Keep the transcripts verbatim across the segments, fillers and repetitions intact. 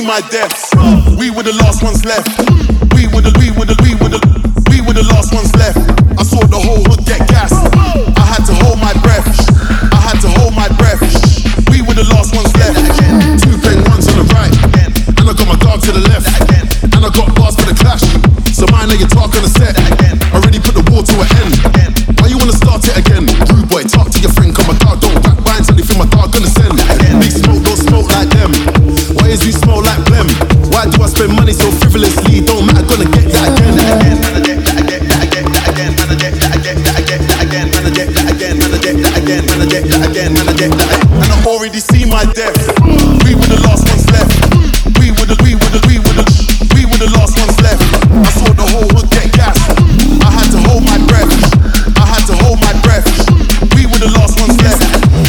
my deaths. We were the last ones left. We were the, we were the, we were the, we were the last ones left. I saw the whole hood get gassed. I had to hold my breath. I had to hold my breath. We were the last ones left. Two bang ones on the right, and I got my dog to the left, and I got bars for the clash. So mind that you talk on the set. Already put the war to an end. Why you wanna start it again? Rude boy, talk to your friend. Come my dog, don't back by until you feel my dog gonna send. Big smoke, don't smoke like them. Why is you smoke like blem? Why do I spend money so frivolously? Don't matter, gonna get that again. And I get that again, that again, that again, and I get that again, that again, that again, and I get that again, and I get that again, and I get that again, and I get that. And I already see my death. We were the last ones left. We were the, we were the, we were the, we were the last ones left. I saw the whole hood get gassed. I had to hold my breath. I had to hold my breath. We were the last ones left.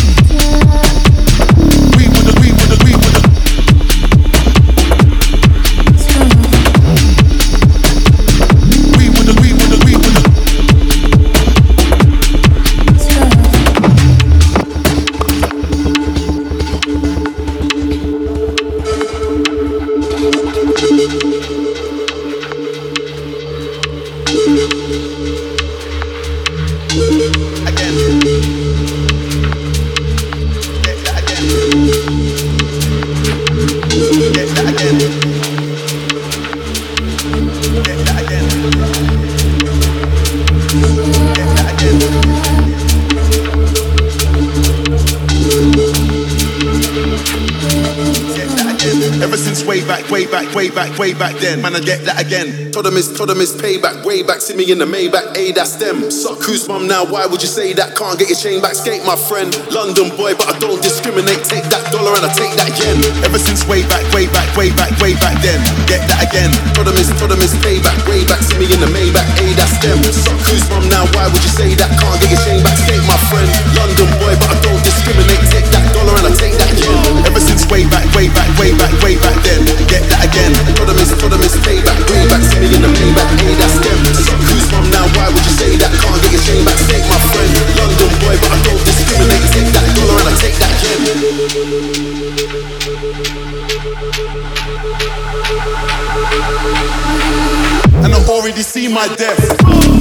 We were the, we were the, we were the. We were the, we were the, we were the. Ever since way back, way back, way back, way back then, man, I get that again. Told them it's, told them it's payback, way back, see me in the Maybach, A, that's them. Suck who's mum now, why would you say that? Can't get your chain back, skate my friend. London boy, but I don't discriminate, take that dollar and I take that yen. Ever since way back, way back, way back, way back then, get that again. Told them it's, told them it's payback, way back, see me in the Maybach, A, that's them. Suck who's mum now, why would you say that? Can't get your chain back, skate my friend. London boy, but I don't discriminate, take that dollar and I take that yen. Ever since way back, way back, way back, way back then, get that again. Told them it's, told them it's payback, way back, see me in the Maybach, hey, that's them. Suck who's mum now, why would you say that? Can't get your chain back, take my friend. London boy, but I don't discriminate, take that dollar and I take that yen. And I already see my death.